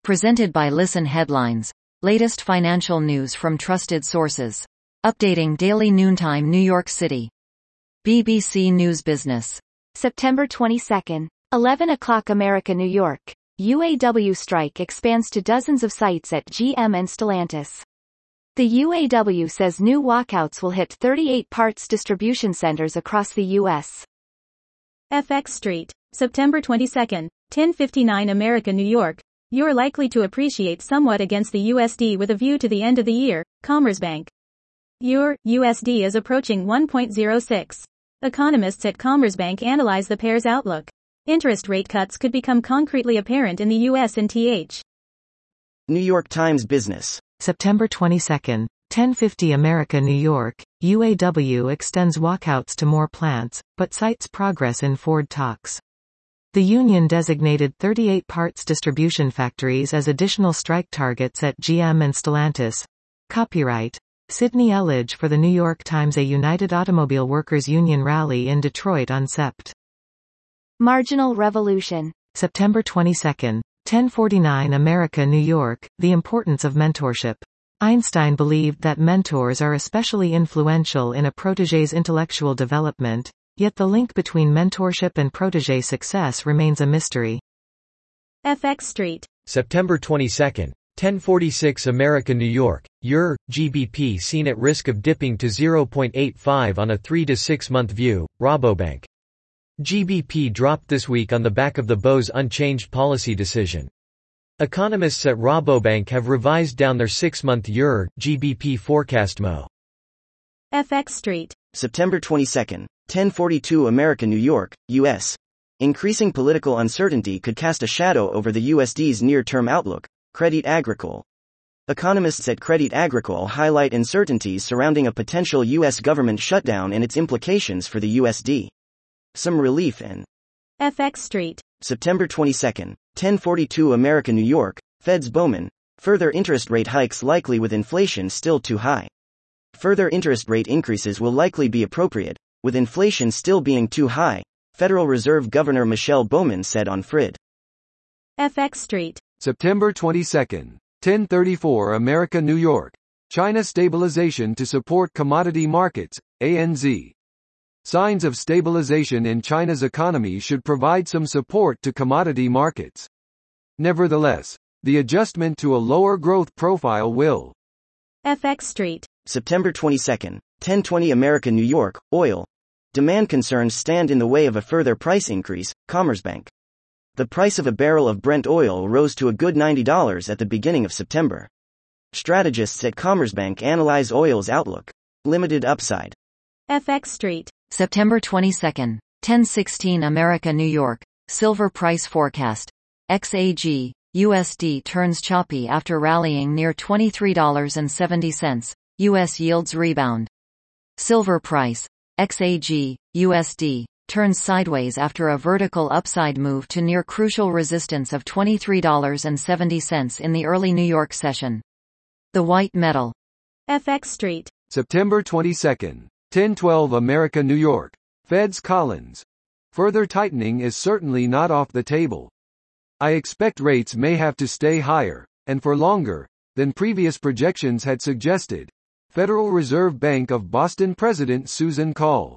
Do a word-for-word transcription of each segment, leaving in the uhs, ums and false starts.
Presented by Listen Headlines. Latest financial news from trusted sources. Updating daily noontime New York City. B B C News Business. September twenty-second, eleven o'clock America, New York. U A W strike expands to dozens of sites at G M and Stellantis. The U A W says new walkouts will hit thirty-eight parts distribution centers across the U S. F X Street, September twenty-second, ten fifty-nine America, New York. You're likely to appreciate somewhat against the U S D with a view to the end of the year, Commerzbank. Your U S D is approaching one point zero six. Economists at Commerzbank analyze the pair's outlook. Interest rate cuts could become concretely apparent in the U S and T H. New York Times Business. September twenty-second, ten fifty America, New York. U A W extends walkouts to more plants, but cites progress in Ford talks. The union designated thirty-eight parts distribution factories as additional strike targets at G M and Stellantis. Copyright Sidney Elledge for The New York Times. A United Automobile Workers Union rally in Detroit on Sept. Marginal Revolution. September twenty-second, ten forty-nine America, New York. The importance of mentorship. Einstein believed that mentors are especially influential in a protégé's intellectual development, yet the link between mentorship and protégé success remains a mystery. F X Street. September twenty-second, ten forty-six America, New York. Euro G B P seen at risk of dipping to zero point eight five on a three to six month view, Rabobank. G B P dropped this week on the back of the B O's unchanged policy decision. Economists at Rabobank have revised down their six month Euro G B P forecast. M O. F X Street. September twenty-second, ten forty-two America, New York, U S. Increasing political uncertainty could cast a shadow over the U S D's near-term outlook, Crédit Agricole. Economists at Crédit Agricole highlight uncertainties surrounding a potential U S government shutdown and its implications for the U S D. Some relief in F X Street. September twenty-second, ten forty-two America, New York. Fed's Bowman. Further interest rate hikes likely with inflation still too high. Further interest rate increases will likely be appropriate, with inflation still being too high, Federal Reserve Governor Michelle Bowman said on Frid. F X Street. September twenty-second, ten thirty-four America, New York. China stabilization to support commodity markets, A N Z. Signs of stabilization in China's economy should provide some support to commodity markets. Nevertheless, the adjustment to a lower growth profile will. F X Street. September twenty-second, ten twenty America, New York. Oil. Demand concerns stand in the way of a further price increase, Commerzbank. The price of a barrel of Brent oil rose to a good ninety dollars at the beginning of September. Strategists at Commerzbank analyze oil's outlook. Limited upside. F X Street. September twenty-second, ten sixteen America, New York. Silver price forecast. X A G, U S D turns choppy after rallying near twenty-three dollars and seventy cents. U S yields rebound. Silver price. X A G, U S D, turns sideways after a vertical upside move to near crucial resistance of twenty-three dollars and seventy cents in the early New York session. The white metal. F X Street. September twenty-second, ten twelve America, New York. Fed's Collins. Further tightening is certainly not off the table. I expect rates may have to stay higher, and for longer, than previous projections had suggested. Federal Reserve Bank of Boston President Susan Call.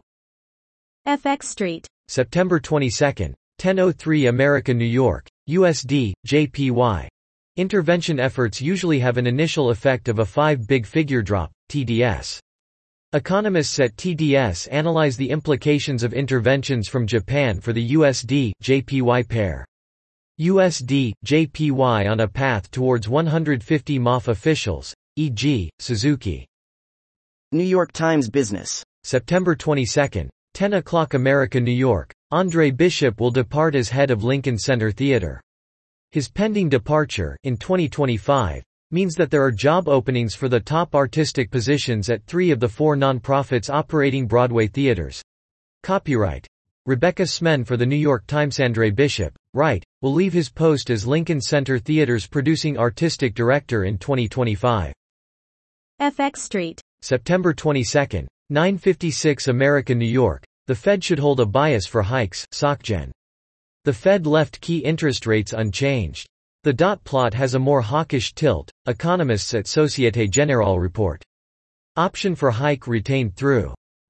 F X Street. September twenty-second, ten oh three America, New York. U S D, J P Y. Intervention efforts usually have an initial effect of a five big figure drop, T D S. Economists at T D S analyze the implications of interventions from Japan for the U S D, J P Y pair. U S D, J P Y on a path towards one hundred fifty M O F officials, for example, Suzuki. New York Times Business. September twenty-second, ten o'clock America, New York. Andre Bishop will depart as head of Lincoln Center Theater. His pending departure, in twenty twenty-five, means that there are job openings for the top artistic positions at three of the four nonprofits operating Broadway theaters. Copyright Rebecca Smen for The New York Times. Andre Bishop, right, will leave his post as Lincoln Center Theater's producing artistic director in twenty twenty-five. F X Street. September twenty-second, nine fifty-six America, New York. The Fed should hold a bias for hikes, SocGen. The Fed left key interest rates unchanged. The dot plot has a more hawkish tilt, economists at Société Générale report. Option for hike retained through